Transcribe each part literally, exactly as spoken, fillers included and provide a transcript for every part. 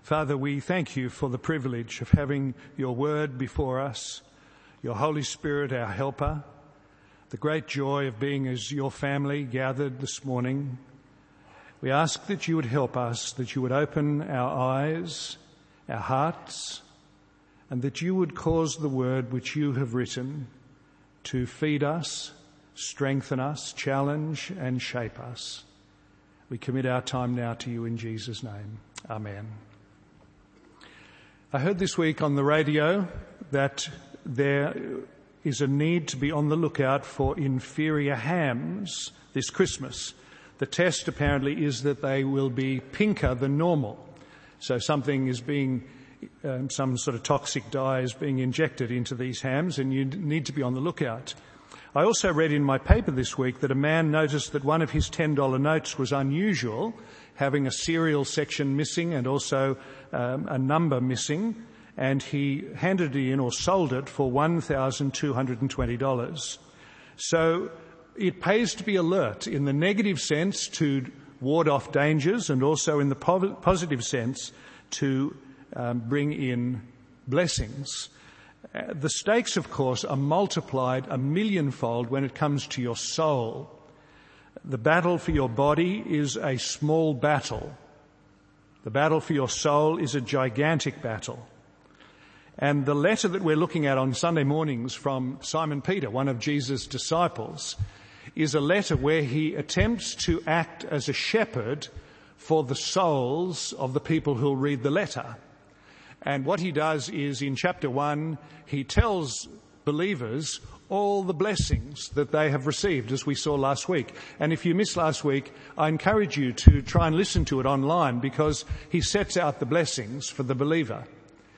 Father, we thank you for the privilege of having your word before us, your Holy Spirit, our helper, the great joy of being as your family gathered this morning. We ask that you would help us, that you would open our eyes, our hearts, and that you would cause the word which you have written to feed us, strengthen us, challenge and shape us. We commit our time now to you in Jesus' name. Amen. I heard this week on the radio that there is a need to be on the lookout for inferior hams this Christmas. The test apparently is that they will be pinker than normal. So something is being, um, some sort of toxic dye is being injected into these hams, and you need to be on the lookout. I also read in my paper this week that a man noticed that one of his ten dollar notes was unusual, having a serial section missing and also um, a number missing, and he handed it in or sold it for one thousand two hundred twenty dollars. So it pays to be alert in the negative sense to ward off dangers, and also in the po- positive sense to um, bring in blessings. Uh, the stakes, of course, are multiplied a millionfold when it comes to your soul. The battle for your body is a small battle. The battle for your soul is a gigantic battle. And the letter that we're looking at on Sunday mornings from Simon Peter, one of Jesus' disciples, is a letter where he attempts to act as a shepherd for the souls of the people who'll read the letter. And what he does is, in chapter one, he tells believers all the blessings that they have received, as we saw last week. And if you missed last week, I encourage you to try and listen to it online, because he sets out the blessings for the believer.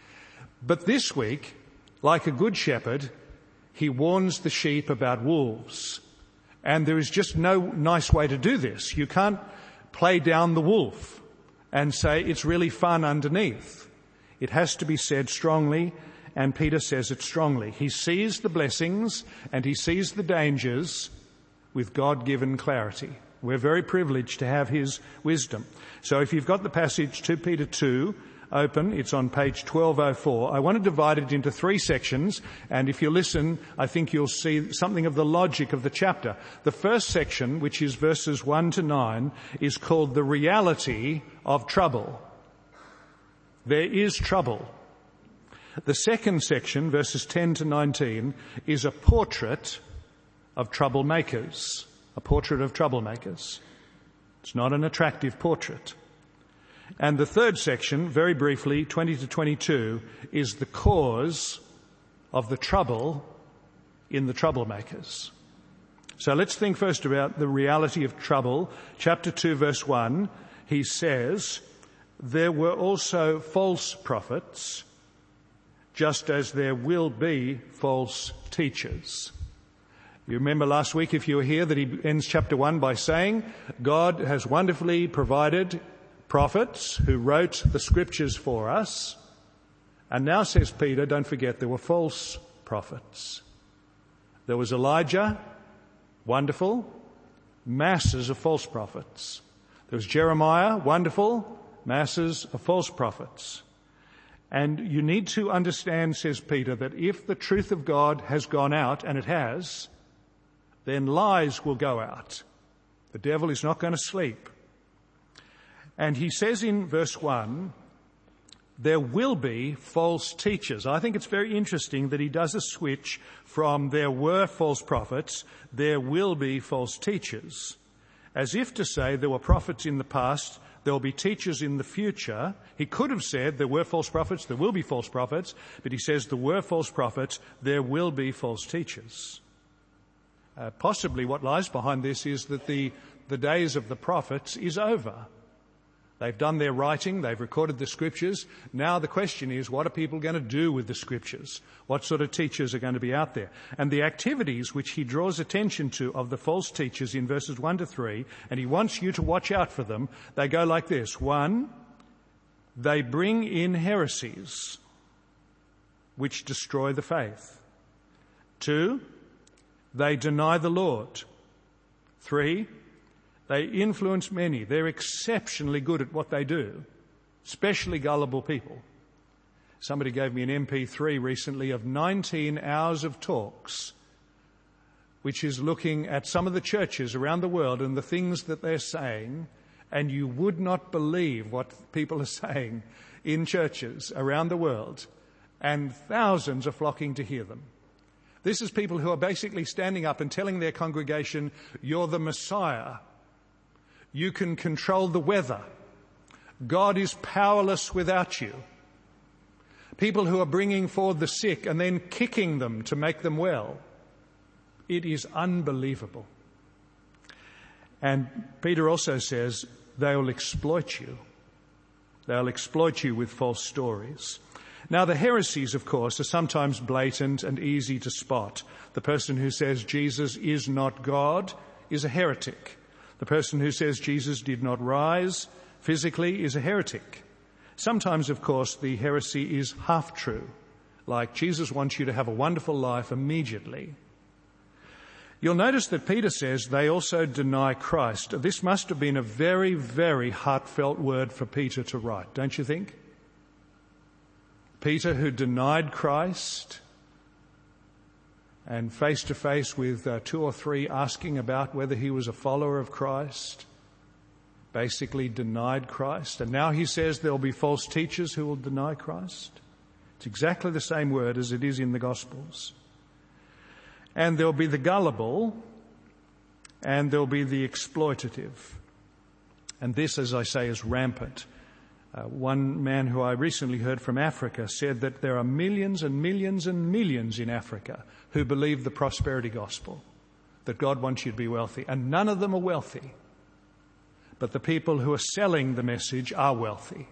But this week, like a good shepherd, he warns the sheep about wolves. And there is just no nice way to do this. You can't play down the wolf and say it's really fun underneath. It has to be said strongly, and Peter says it strongly. He sees the blessings and he sees the dangers with God-given clarity. We're very privileged to have his wisdom. So if you've got the passage, Second Peter two, open, it's on page twelve oh four. I want to divide it into three sections, and if you listen, I think you'll see something of the logic of the chapter. The first section, which is verses one to nine, is called the reality of trouble. There is trouble. The second section, verses ten to nineteen, is a portrait of troublemakers. A portrait of troublemakers. It's not an attractive portrait. And the third section, very briefly, twenty to twenty-two, is the cause of the trouble in the troublemakers. So let's think first about the reality of trouble. Chapter two, verse one, he says, "There were also false prophets, just as there will be false teachers." You remember last week, if you were here, that he ends chapter one by saying, God has wonderfully provided prophets who wrote the scriptures for us. And now, says Peter, don't forget, there were false prophets. There was Elijah, wonderful, masses of false prophets. There was Jeremiah, wonderful, masses of false prophets. And you need to understand, says Peter, that if the truth of God has gone out, and it has, then lies will go out. The devil is not going to sleep. And he says in verse one, there will be false teachers. I think it's very interesting that he does a switch from there were false prophets, there will be false teachers. As if to say there were prophets in the past, there will be teachers in the future. He could have said there were false prophets, there will be false prophets, but he says there were false prophets, there will be false teachers. Uh, possibly what lies behind this is that the, the days of the prophets is over. They've done their writing, they've recorded the scriptures. Now the question is, what are people going to do with the scriptures? What sort of teachers are going to be out there? And the activities which he draws attention to of the false teachers in verses one to three, and he wants you to watch out for them, they go like this. One, they bring in heresies which destroy the faith. Two, they deny the Lord. Three, they influence many. They're exceptionally good at what they do. especially gullible people. Somebody gave me an M P three recently of nineteen hours of talks, which is looking at some of the churches around the world and the things that they're saying, and you would not believe what people are saying in churches around the world, and thousands are flocking to hear them. This is people who are basically standing up and telling their congregation, you're the Messiah. You can control the weather. God is powerless without you. People who are bringing forward the sick and then kicking them to make them well. It is unbelievable. And Peter also says they will exploit you. They'll exploit you with false stories. Now, the heresies, of course, are sometimes blatant and easy to spot. The person who says Jesus is not God is a heretic. The person who says Jesus did not rise physically is a heretic. Sometimes, of course, the heresy is half true, like Jesus wants you to have a wonderful life immediately. You'll notice that Peter says they also deny Christ. This must have been a very, very heartfelt word for Peter to write, don't you think? Peter, who denied Christ, and face to face with uh, two or three asking about whether he was a follower of Christ, basically denied Christ. And now he says there'll be false teachers who will deny Christ. It's exactly the same word as it is in the Gospels. And there'll be the gullible, and there'll be the exploitative. And this, as I say, is rampant. Uh, one man who I recently heard from Africa said that there are millions and millions and millions in Africa who believe the prosperity gospel, that God wants you to be wealthy. And none of them are wealthy. But the people who are selling the message are wealthy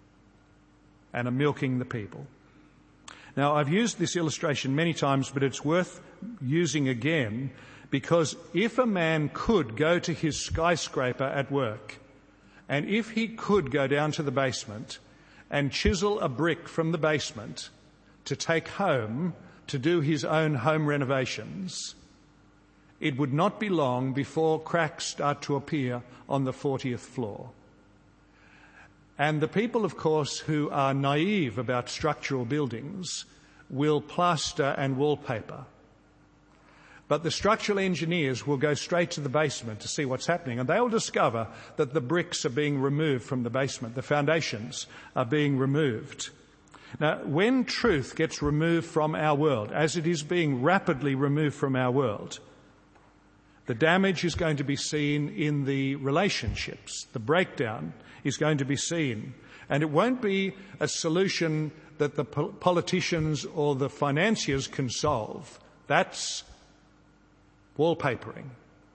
and are milking the people. Now, I've used this illustration many times, but it's worth using again, because if a man could go to his skyscraper at work, and if he could go down to the basement and chisel a brick from the basement to take home to do his own home renovations, it would not be long before cracks start to appear on the fortieth floor. And the people, of course, who are naive about structural buildings will plaster and wallpaper. But the structural engineers will go straight to the basement to see what's happening, and they'll discover that the bricks are being removed from the basement. The foundations are being removed. Now, when truth gets removed from our world, as it is being rapidly removed from our world, the damage is going to be seen in the relationships. The breakdown is going to be seen. And it won't be a solution that the politicians or the financiers can solve. That's wallpapering.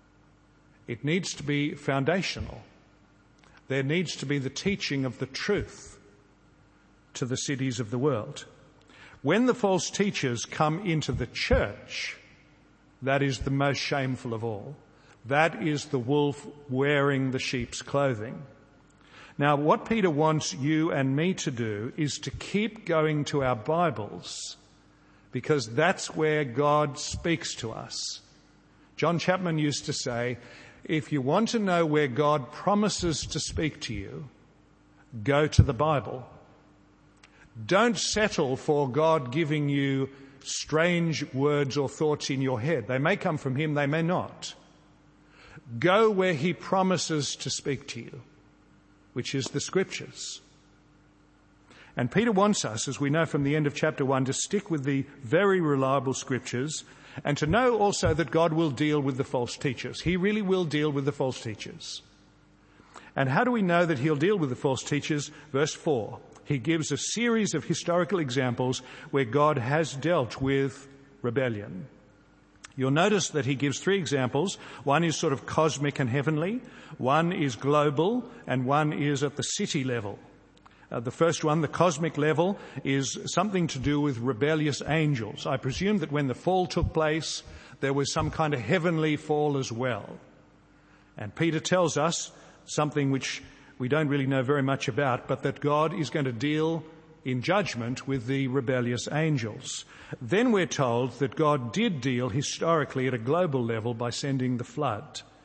It needs to be foundational. There needs to be the teaching of the truth to the cities of the world. When the false teachers come into the church, that is the most shameful of all. That is the wolf wearing the sheep's clothing. Now, what Peter wants you and me to do is to keep going to our Bibles, because that's where God speaks to us. John Chapman used to say, if you want to know where God promises to speak to you, go to the Bible. Don't settle for God giving you strange words or thoughts in your head. They may come from him, they may not. Go where he promises to speak to you, which is the Scriptures. And Peter wants us, as we know from the end of chapter one, to stick with the very reliable Scriptures, and to know also that God will deal with the false teachers. He really will deal with the false teachers. And how do we know that he'll deal with the false teachers? Verse four. He gives a series of historical examples where God has dealt with rebellion. You'll notice that he gives three examples. One is sort of cosmic and heavenly, one is global, and one is at the city level. Uh, the first one, the cosmic level, is something to do with rebellious angels. I presume that when the fall took place, there was some kind of heavenly fall as well. And Peter tells us something which we don't really know very much about, but that God is going to deal in judgment with the rebellious angels. Then we're told that God did deal historically at a global level by sending the flood.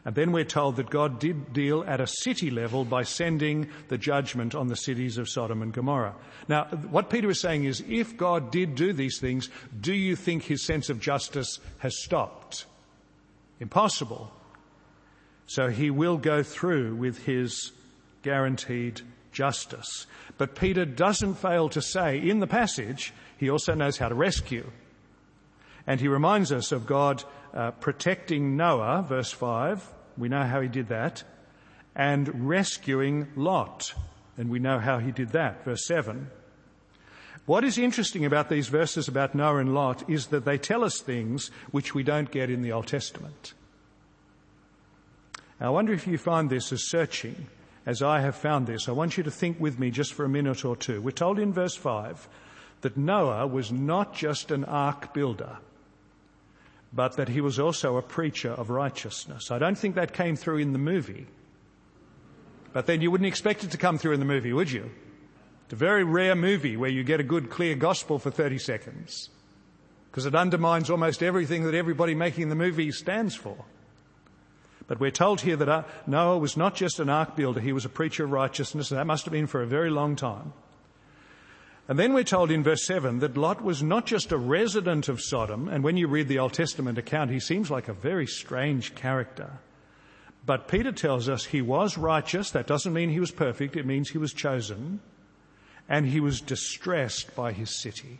And then we're told that God did deal at a city level by sending the judgment on the cities of Sodom and Gomorrah. Now, what Peter is saying is, if God did do these things, do you think his sense of justice has stopped? Impossible. So he will go through with his guaranteed justice. But Peter doesn't fail to say in the passage, he also knows how to rescue. And he reminds us of God uh, protecting Noah, verse five. We know how he did that. And rescuing Lot. And we know how he did that, verse seven. What is interesting about these verses about Noah and Lot is that they tell us things which we don't get in the Old Testament. Now, I wonder if you find this as searching as I have found this. I want you to think with me just for a minute or two. We're told in verse five that Noah was not just an ark builder, but that he was also a preacher of righteousness. I don't think that came through in the movie. But then you wouldn't expect it to come through in the movie, would you? It's a very rare movie where you get a good, clear gospel for thirty seconds. Because it undermines almost everything that everybody making the movie stands for. But we're told here that Noah was not just an ark builder, he was a preacher of righteousness, and that must have been for a very long time. And then we're told in verse seven that Lot was not just a resident of Sodom, and when you read the Old Testament account, he seems like a very strange character. But Peter tells us he was righteous. That doesn't mean he was perfect. It means he was chosen. And he was distressed by his city.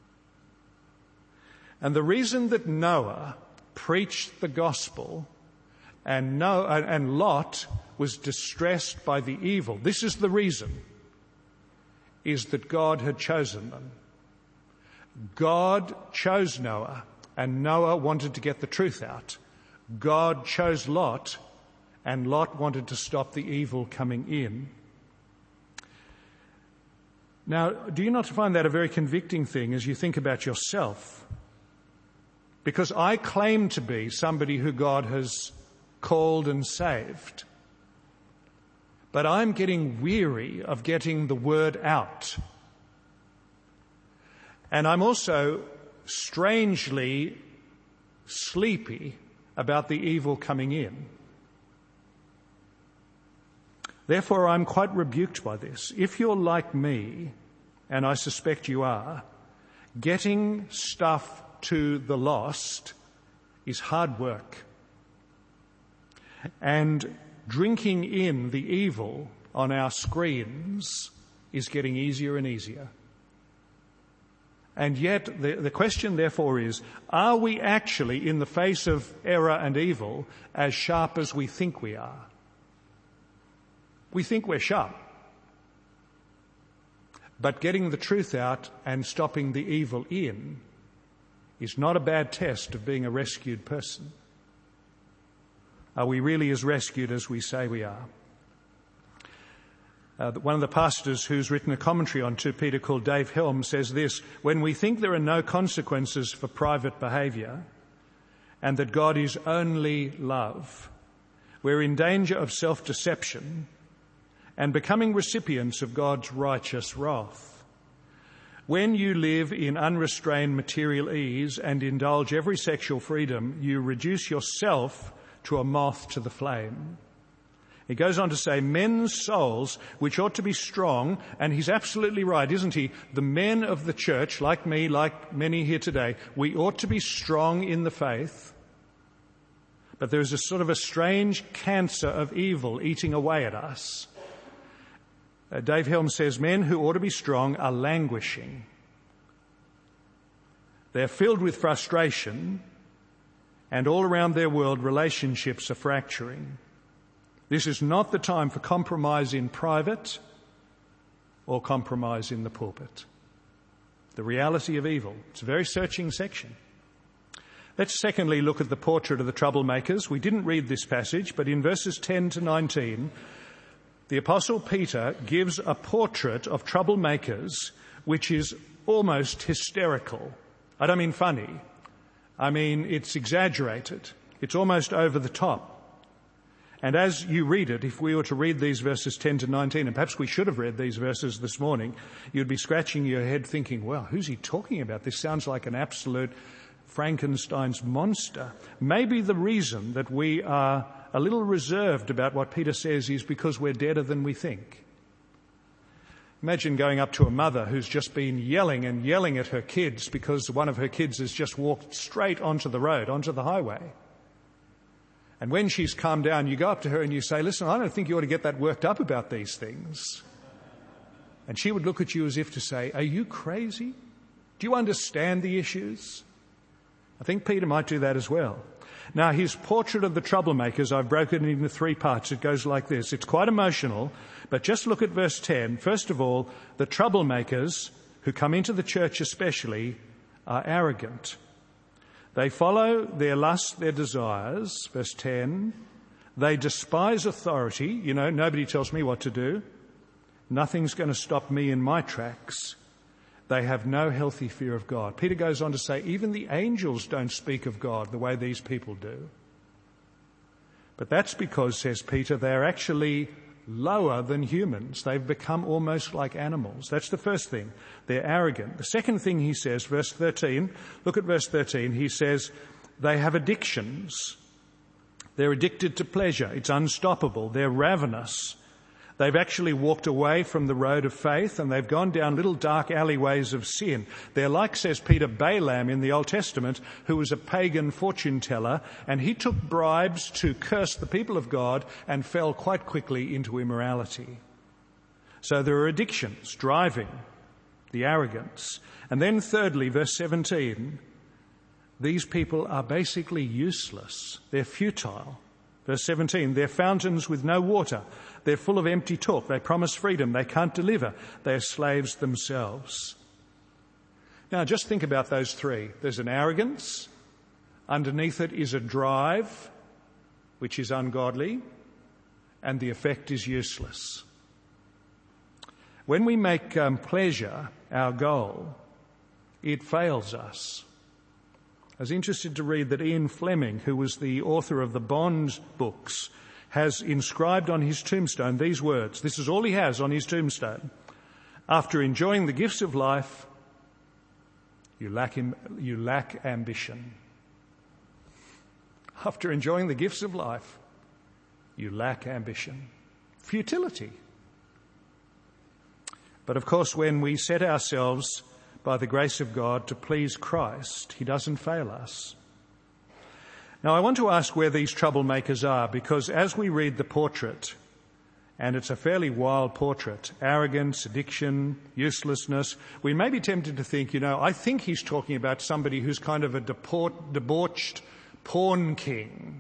And the reason that Noah preached the gospel and, Noah, and Lot was distressed by the evil, this is the reason, is that God had chosen them. God chose Noah, and Noah wanted to get the truth out. God chose Lot, and Lot wanted to stop the evil coming in. Now, do you not find that a very convicting thing as you think about yourself? Because I claim to be somebody who God has called and saved. But I'm getting weary of getting the word out. And I'm also strangely sleepy about the evil coming in. Therefore, I'm quite rebuked by this. If you're like me, and I suspect you are, getting stuff to the lost is hard work. And drinking in the evil on our screens is getting easier and easier. And yet the, the question therefore is, are we actually, in the face of error and evil, as sharp as we think we are? We think we're sharp. But getting the truth out and stopping the evil in is not a bad test of being a rescued person. Are we really as rescued as we say we are? Uh, one of the pastors who's written a commentary on Second Peter called Dave Helm says this: when we think there are no consequences for private behaviour and that God is only love, we're in danger of self-deception and becoming recipients of God's righteous wrath. When you live in unrestrained material ease and indulge every sexual freedom, you reduce yourself to a moth to the flame. He goes on to say, men's souls, which ought to be strong, and he's absolutely right, isn't he? The men of the church, like me, like many here today, we ought to be strong in the faith. But there's a sort of a strange cancer of evil eating away at us. Uh, Dave Helm says, men who ought to be strong are languishing. They're filled with frustration, and all around their world, relationships are fracturing. This is not the time for compromise in private or compromise in the pulpit. The reality of evil. It's a very searching section. Let's secondly look at the portrait of the troublemakers. We didn't read this passage, but in verses ten to nineteen, the Apostle Peter gives a portrait of troublemakers which is almost hysterical. I don't mean funny. I mean it's exaggerated. It's almost over the top. And as you read it, if we were to read these verses ten to nineteen, and perhaps we should have read these verses this morning, you'd be scratching your head thinking, well, who's he talking about? This sounds like an absolute Frankenstein's monster. Maybe the reason that we are a little reserved about what Peter says is because we're deader than we think. Imagine going up to a mother who's just been yelling and yelling at her kids because one of her kids has just walked straight onto the road, onto the highway. And when she's calmed down, you go up to her and you say, listen, I don't think you ought to get that worked up about these things. And she would look at you as if to say, are you crazy? Do you understand the issues? I think Peter might do that as well. Now, his portrait of the troublemakers, I've broken it into three parts. It goes like this. It's quite emotional, but just look at verse ten. First of all, the troublemakers who come into the church especially are arrogant. They follow their lusts, their desires, verse ten. They despise authority. You know, nobody tells me what to do. Nothing's going to stop me in my tracks. They have no healthy fear of God. Peter goes on to say, even the angels don't speak of God the way these people do. But that's because, says Peter, they're actually lower than humans. They've become almost like animals. That's the first thing. They're arrogant. The second thing he says, verse thirteen, look at verse thirteen. He says, they have addictions. They're addicted to pleasure. It's unstoppable. They're ravenous. They've actually walked away from the road of faith and they've gone down little dark alleyways of sin. They're like, says Peter, Balaam in the Old Testament, who was a pagan fortune teller, and he took bribes to curse the people of God and fell quite quickly into immorality. So there are addictions, driving, the arrogance. And then thirdly, verse seventeen, these people are basically useless. They're futile. Verse seventeen, they're fountains with no water. They're full of empty talk. They promise freedom. They can't deliver. They're slaves themselves. Now, just think about those three. There's an arrogance. Underneath it is a drive, which is ungodly, and the effect is useless. When we make um, pleasure our goal, it fails us. I was interested to read that Ian Fleming, who was the author of the Bond books, has inscribed on his tombstone these words. This is all he has on his tombstone. After enjoying the gifts of life, you lack, im- you lack ambition. After enjoying the gifts of life, you lack ambition. Futility. But of course, when we set ourselves by the grace of God to please Christ, he doesn't fail us. Now, I want to ask where these troublemakers are, because as we read the portrait, and it's a fairly wild portrait, arrogance, addiction, uselessness, we may be tempted to think, you know, I think he's talking about somebody who's kind of a deport, debauched porn king.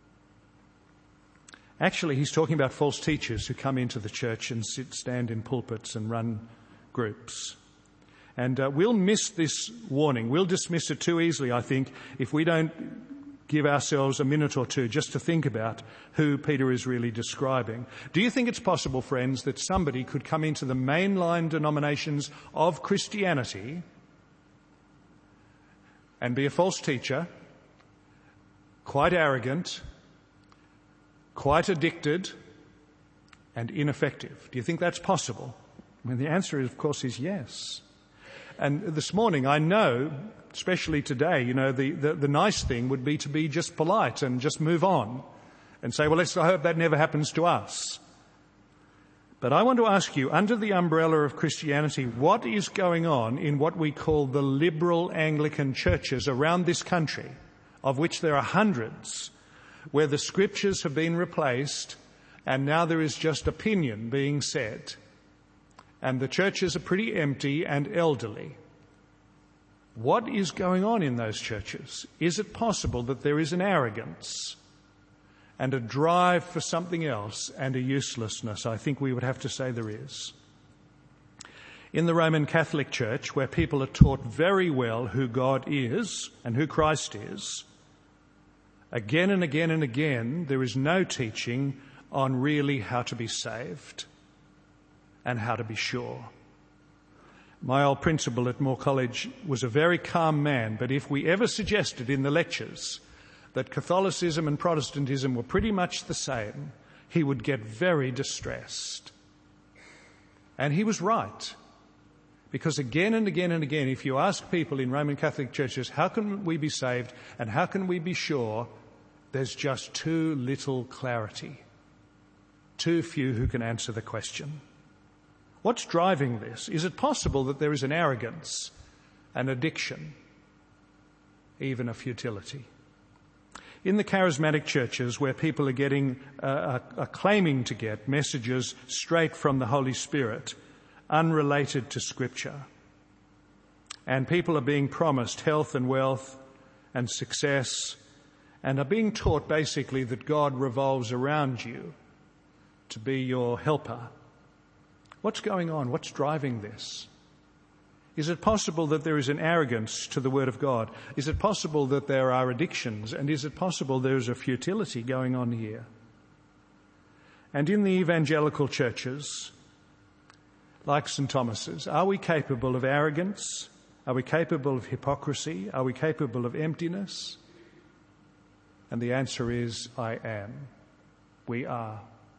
Actually, he's talking about false teachers who come into the church and sit, stand in pulpits and run groups. And uh, we'll miss this warning. We'll dismiss it too easily, I think, if we don't give ourselves a minute or two just to think about who Peter is really describing. Do you think it's possible, friends, that somebody could come into the mainline denominations of Christianity and be a false teacher, quite arrogant, quite addicted, and ineffective? Do you think that's possible? I mean, the answer, of course, is yes. And this morning, I know, especially today, you know, the, the, the nice thing would be to be just polite and just move on and say, well, let's, I hope that never happens to us. But I want to ask you, under the umbrella of Christianity, what is going on in what we call the liberal Anglican churches around this country, of which there are hundreds, where the scriptures have been replaced and now there is just opinion being said? And the churches are pretty empty and elderly. What is going on in those churches? Is it possible that there is an arrogance and a drive for something else and a uselessness? I think we would have to say there is. In the Roman Catholic Church, where people are taught very well who God is and who Christ is, again and again and again, there is no teaching on really how to be saved and how to be sure. My old principal at Moore College was a very calm man, but if we ever suggested in the lectures that Catholicism and Protestantism were pretty much the same, he would get very distressed. And he was right. Because again and again and again, if you ask people in Roman Catholic churches, how can we be saved and how can we be sure, there's just too little clarity. Too few who can answer the question. What's driving this? Is it possible that there is an arrogance, an addiction, even a futility? In the charismatic churches where people are getting, uh, are claiming to get messages straight from the Holy Spirit, unrelated to Scripture, and people are being promised health and wealth and success, and are being taught basically that God revolves around you to be your helper. What's going on? What's driving this? Is it possible that there is an arrogance to the Word of God? Is it possible that there are addictions? And is it possible there is a futility going on here? And in the evangelical churches, like Saint Thomas's, are we capable of arrogance? Are we capable of hypocrisy? Are we capable of emptiness? And the answer is, I am. We are.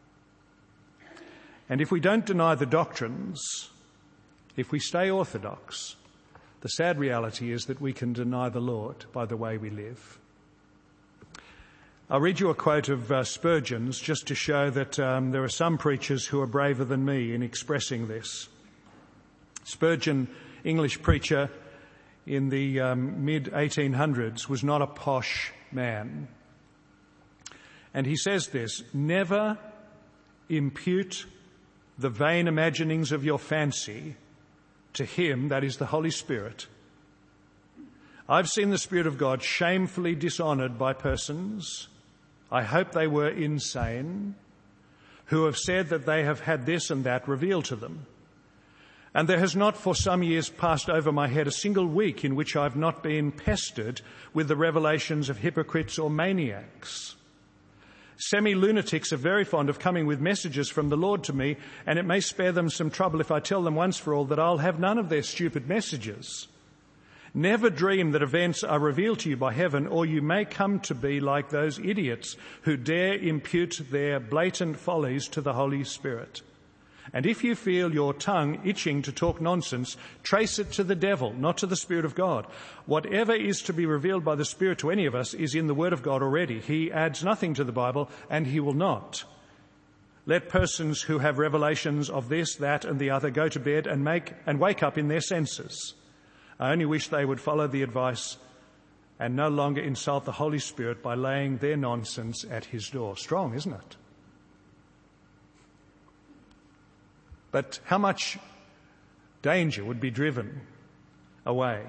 And if we don't deny the doctrines, if we stay orthodox, the sad reality is that we can deny the Lord by the way we live. I'll read you a quote of uh, Spurgeon's just to show that um, there are some preachers who are braver than me in expressing this. Spurgeon, English preacher in the um, mid eighteen hundreds, was not a posh man. And he says this: never impute the vain imaginings of your fancy to him, that is the Holy Spirit. I've seen the Spirit of God shamefully dishonoured by persons, I hope they were insane, who have said that they have had this and that revealed to them. And there has not for some years passed over my head a single week in which I've not been pestered with the revelations of hypocrites or maniacs. Semi-lunatics are very fond of coming with messages from the Lord to me, and it may spare them some trouble if I tell them once for all that I'll have none of their stupid messages. Never dream that events are revealed to you by heaven, or you may come to be like those idiots who dare impute their blatant follies to the Holy Spirit. And if you feel your tongue itching to talk nonsense, trace it to the devil, not to the Spirit of God. Whatever is to be revealed by the Spirit to any of us is in the Word of God already. He adds nothing to the Bible, and he will not. Let persons who have revelations of this, that, and the other go to bed and make and wake up in their senses. I only wish they would follow the advice and no longer insult the Holy Spirit by laying their nonsense at his door. Strong, isn't it? But how much danger would be driven away?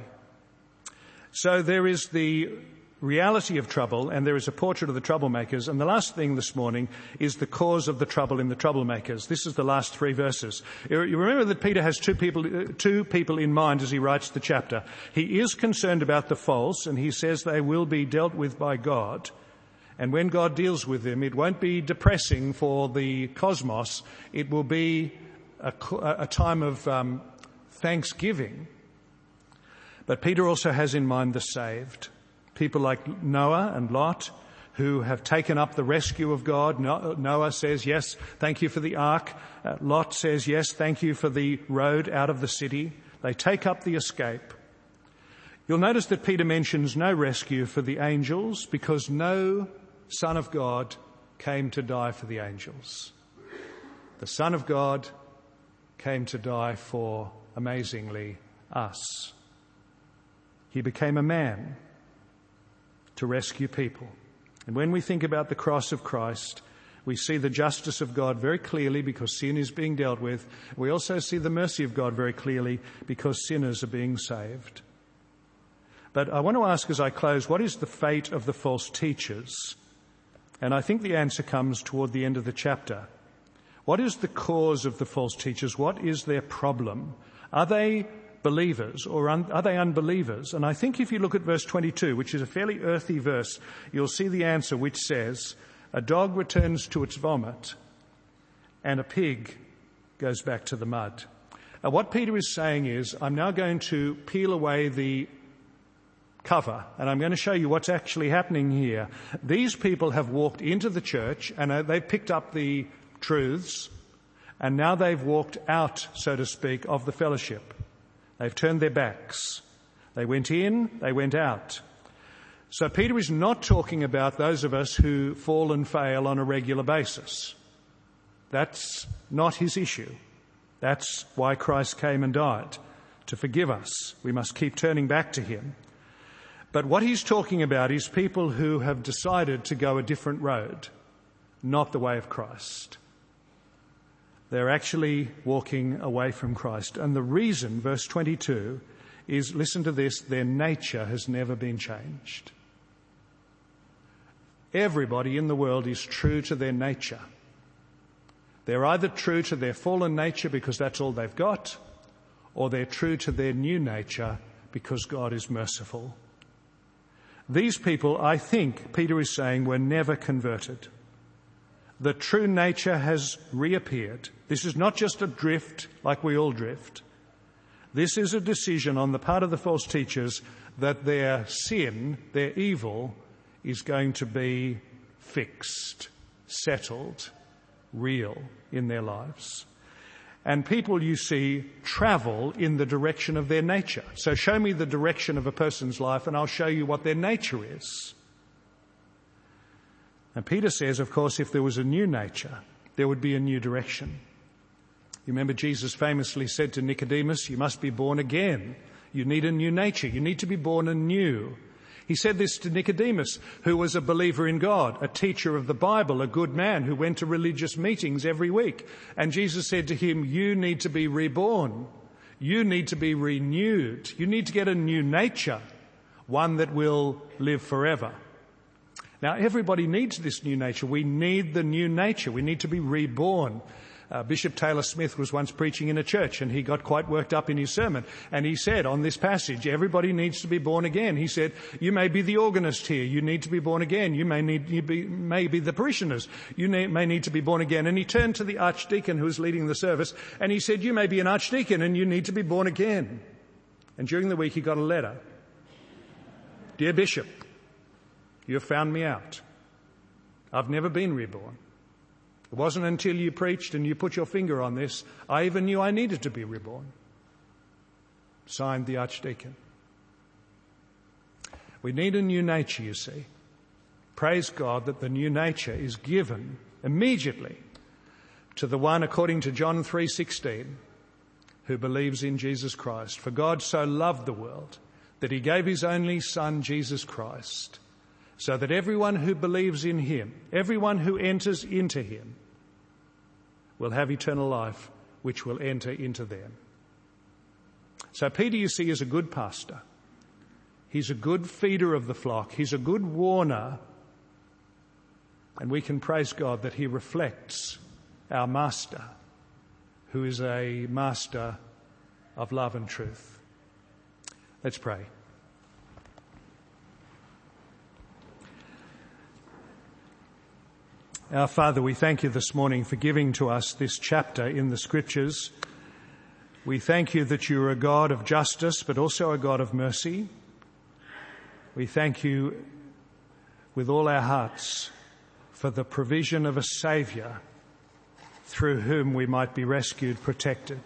So there is the reality of trouble, and there is a portrait of the troublemakers. And the last thing this morning is the cause of the trouble in the troublemakers. This is the last three verses. You remember that Peter has two people, two people in mind as he writes the chapter. He is concerned about the false, and he says they will be dealt with by God. And when God deals with them, it won't be depressing for the cosmos. It will be a, a time of um, thanksgiving. But Peter also has in mind the saved. People like Noah and Lot, who have taken up the rescue of God. Noah says, yes, thank you for the ark. Uh, Lot says, yes, thank you for the road out of the city. They take up the escape. You'll notice that Peter mentions no rescue for the angels because no Son of God came to die for the angels. The Son of God came to die for, amazingly, us. He became a man to rescue people. And when we think about the cross of Christ, we see the justice of God very clearly because sin is being dealt with. We also see the mercy of God very clearly because sinners are being saved. But I want to ask as I close, what is the fate of the false teachers? And I think the answer comes toward the end of the chapter. What is the cause of the false teachers? What is their problem? Are they believers or un- are they unbelievers? And I think if you look at verse twenty-two, which is a fairly earthy verse, you'll see the answer, which says, a dog returns to its vomit and a pig goes back to the mud. Now, what Peter is saying is, I'm now going to peel away the cover and I'm going to show you what's actually happening here. These people have walked into the church and uh, they've picked up the truths, and now they've walked out, so to speak, of the fellowship. They've turned their backs. They went in, they went out. So Peter is not talking about those of us who fall and fail on a regular basis. That's not his issue. That's why Christ came and died, to forgive us. We must keep turning back to him. But what he's talking about is people who have decided to go a different road, not the way of Christ. They're actually walking away from Christ. And the reason, verse twenty-two, is, listen to this, their nature has never been changed. Everybody in the world is true to their nature. They're either true to their fallen nature because that's all they've got, or they're true to their new nature because God is merciful. These people, I think, Peter is saying, were never converted. The true nature has reappeared. This is not just a drift like we all drift. This is a decision on the part of the false teachers that their sin, their evil, is going to be fixed, settled, real in their lives. And people, you see, travel in the direction of their nature. So show me the direction of a person's life and I'll show you what their nature is. And Peter says, of course, if there was a new nature, there would be a new direction. You remember Jesus famously said to Nicodemus, you must be born again. You need a new nature. You need to be born anew. He said this to Nicodemus, who was a believer in God, a teacher of the Bible, a good man who went to religious meetings every week. And Jesus said to him, you need to be reborn. You need to be renewed. You need to get a new nature, one that will live forever. Now, everybody needs this new nature. We need the new nature. We need to be reborn. Uh, Bishop Taylor Smith was once preaching in a church and he got quite worked up in his sermon. And he said on this passage, everybody needs to be born again. He said, you may be the organist here. You need to be born again. You may need, you be, may be the parishioners. You may, may need to be born again. And he turned to the archdeacon who was leading the service and he said, you may be an archdeacon and you need to be born again. And during the week he got a letter. Dear Bishop, you have found me out. I've never been reborn. It wasn't until you preached and you put your finger on this, I even knew I needed to be reborn. Signed, the Archdeacon. We need a new nature, you see. Praise God that the new nature is given immediately to the one, according to John three sixteen, who believes in Jesus Christ. For God so loved the world that he gave his only Son, Jesus Christ, so that everyone who believes in him, everyone who enters into him, will have eternal life, which will enter into them. So Peter, you see, is a good pastor. He's a good feeder of the flock. He's a good warner. And we can praise God that he reflects our master, who is a master of love and truth. Let's pray. Our Father, we thank you this morning for giving to us this chapter in the Scriptures. We thank you that you are a God of justice, but also a God of mercy. We thank you with all our hearts for the provision of a Saviour through whom we might be rescued, protected.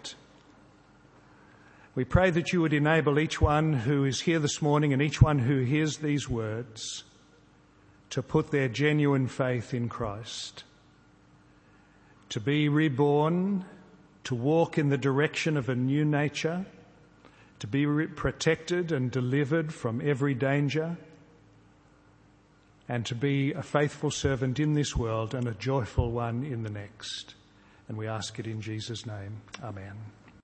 We pray that you would enable each one who is here this morning and each one who hears these words to put their genuine faith in Christ, to be reborn, to walk in the direction of a new nature, to be re- protected and delivered from every danger, and to be a faithful servant in this world and a joyful one in the next. And we ask it in Jesus' name. Amen.